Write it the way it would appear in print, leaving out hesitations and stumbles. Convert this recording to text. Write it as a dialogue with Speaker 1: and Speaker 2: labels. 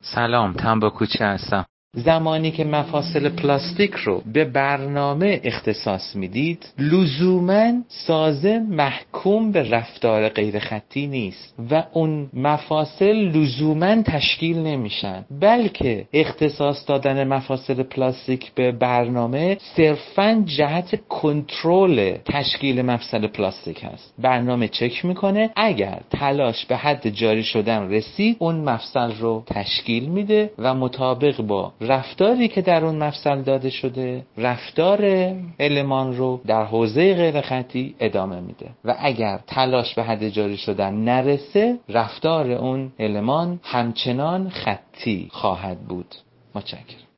Speaker 1: سلام، تنباکوچی هستم. زمانی که مفاصل پلاستیک رو به برنامه اختصاص میدید، لزوماً سازه محکوم به رفتار غیر خطی نیست و اون مفاصل لزوماً تشکیل نمیشن، بلکه اختصاص دادن مفاصل پلاستیک به برنامه صرفاً جهت کنترل تشکیل مفصل پلاستیک هست. برنامه چک میکنه، اگر تلاش به حد جاری شدن رسید، اون مفصل رو تشکیل میده و مطابق با رفتاری که در اون مفصل داده شده، رفتار المان رو در حوزه غیر خطی ادامه میده و اگر تلاش به حد جاری شدن نرسه، رفتار اون المان همچنان خطی خواهد بود. متشکرم.